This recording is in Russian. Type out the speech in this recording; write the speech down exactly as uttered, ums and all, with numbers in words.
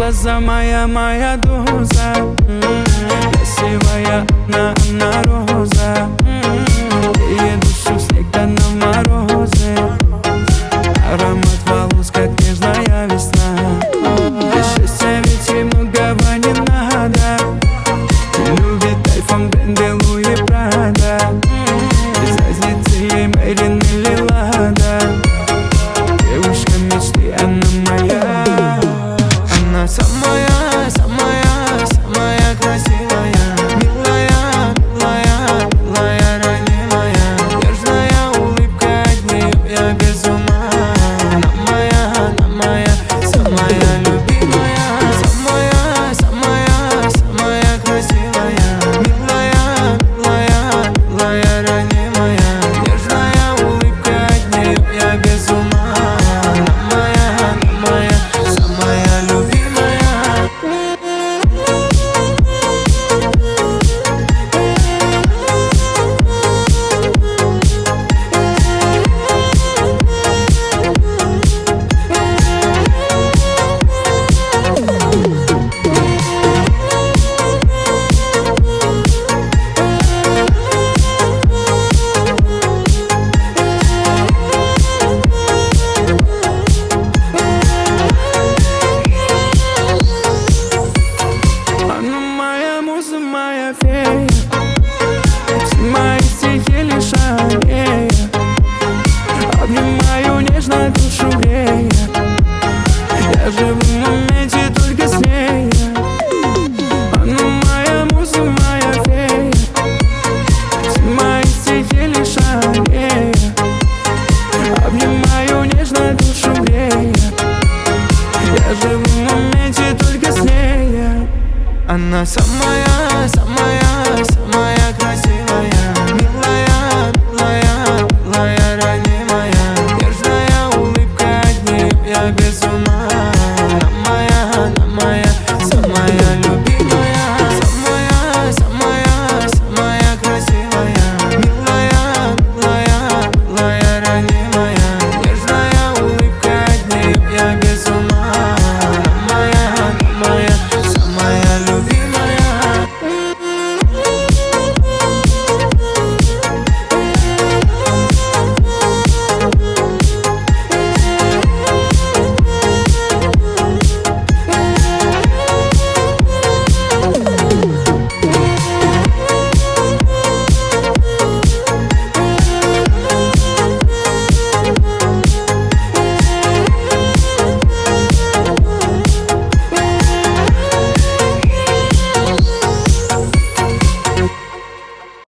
глаза, моя, моя доза. Красивая она, она роза. Ее душу снег да на морозы. Аромат волос, как нежная весна. Для счастья ведь ей многого не надо. Любит айфон, бренды Луи Прада. Без разницы ей Мэрин или Лада. Девушка мечты, она моя. Она самая, самая, самая красивая. Милая, милая, милая, ранимая. Нежная улыбка, от нее я без ума. Она моя, она моя, самая любимая. Самая, самая, самая красивая. Милая, милая, милая, ранимая. Нежная улыбка, от нее я без ума. Она моя, она моя, самая любимая. Она моя муза, моя фея. Все мои стихи лишь о ней. Обнимаю нежно, душу грея. Я живу в моменте только с ней. Она моя муза, моя фея. Все мои стихи лишь о ней. Обнимаю нежно, душу грея. Я живу в моменте только с ней. Она сама.